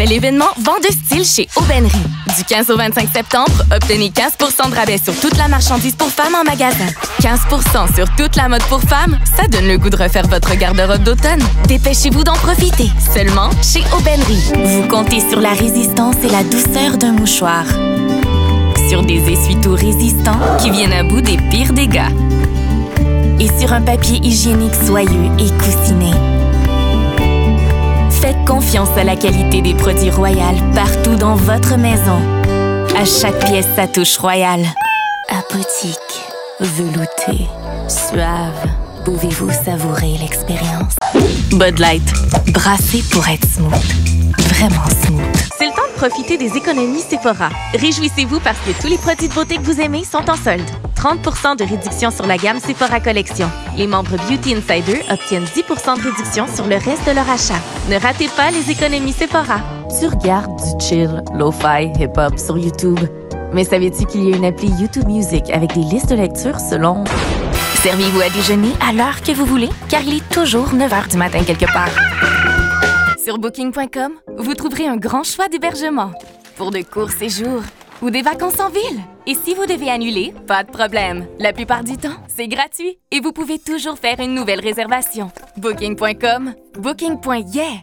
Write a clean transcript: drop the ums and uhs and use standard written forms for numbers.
C'est l'événement Vent de style chez Aubainerie. Du 15 au 25 septembre, obtenez 15 % de rabais sur toute la marchandise pour femmes en magasin. 15 % sur toute la mode pour femmes, ça donne le goût de refaire votre garde-robe d'automne. Dépêchez-vous d'en profiter, seulement chez Aubainerie. Vous comptez sur la résistance et la douceur d'un mouchoir. Sur des essuie-tout résistants qui viennent à bout des pires dégâts. Et sur un papier hygiénique soyeux et coussiné. Faites confiance à la qualité des produits Royal partout dans votre maison. À chaque pièce, sa touche Royal. Apothique, velouté, suave. Pouvez-vous savourer l'expérience? Bud Light, brassé pour être smooth. Vraiment smooth. C'est le temps de profiter des économies Sephora. Réjouissez-vous parce que tous les produits de beauté que vous aimez sont en solde. 30 % de réduction sur la gamme Sephora Collection. Les membres Beauty Insider obtiennent 10 % de réduction sur le reste de leur achat. Ne ratez pas les économies Sephora. Tu regardes du chill, lo-fi, hip-hop sur YouTube. Mais savais-tu qu'il y a une appli YouTube Music avec des listes de lecture selon... Servez-vous à déjeuner à l'heure que vous voulez, car il est toujours 9 h du matin quelque part. Sur Booking.com, vous trouverez un grand choix d'hébergements pour de courts séjours ou des vacances en ville. Et si vous devez annuler, pas de problème. La plupart du temps, c'est gratuit et vous pouvez toujours faire une nouvelle réservation. Booking.com, Booking.yeah.